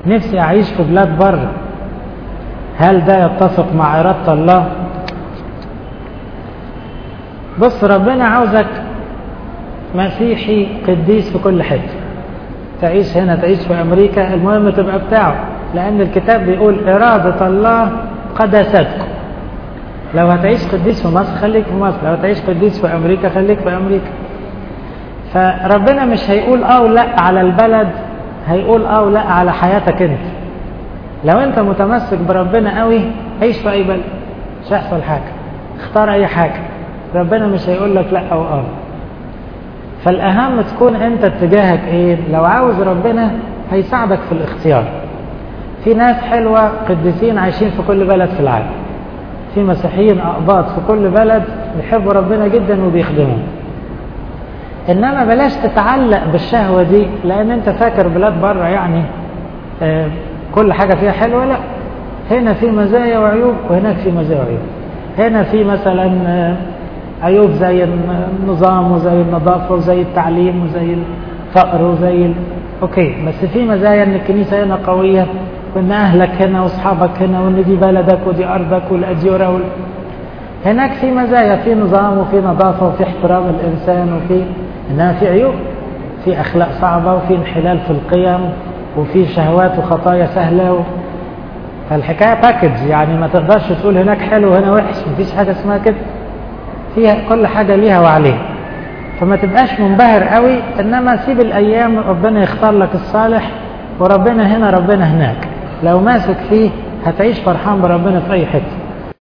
نفسي أعيش في بلاد بره، هل ده يتفق مع إرادة الله؟ بص، ربنا عاوزك مسيحي قديس في كل حتة، تعيش هنا تعيش في أمريكا، المهم تبقى بتاعه، لأن الكتاب بيقول إرادة الله قداستكم. لو هتعيش قديس في مصر خليك في مصر، لو هتعيش قديس في أمريكا خليك في أمريكا. فربنا مش هيقول لا على البلد، هيقول لا على حياتك انت. لو انت متمسك بربنا قوي عيش في اي بلد، مش هيحصل حاجة، اختار اي حاجة، ربنا مش هيقول لك لا او فالاهم تكون انت اتجاهك ايه. لو عاوز ربنا هيساعدك في الاختيار. في ناس حلوة قديسين عايشين في كل بلد في العالم، في مسيحيين اقباط في كل بلد بيحبوا ربنا جدا وبيخدموه. انما بلاش تتعلق بالشهوة دي، لان انت فاكر بلاد بره يعني كل حاجة فيها حلوة. لا، هنا في مزايا وعيوب وهناك في مزايا وعيوب. هنا في مثلا عيوب زي النظام وزي النظافة وزي التعليم وزي الفقر وزي اوكي، بس في مزايا ان الكنيسة هنا قوية، وان اهلك هنا واصحابك هنا، وان دي بلدك ودي ارضك والاديرة هناك في مزايا، في نظام وفي نظافة وفي احترام الانسان انما في عيوب، في اخلاق صعبة وفي انحلال في القيم وفي شهوات وخطايا سهلة فالحكاية باكج يعني، ما تقدرش تقول هناك حلو وهنا وحش، مفيش حاجة اسمها كده، فيها كل حاجة ليها وعليها. فما تبقاش منبهر قوي، انما سيب الايام ربنا يختار لك الصالح، وربنا هنا ربنا هناك، لو ماسك فيه هتعيش فرحان بربنا في اي حتة.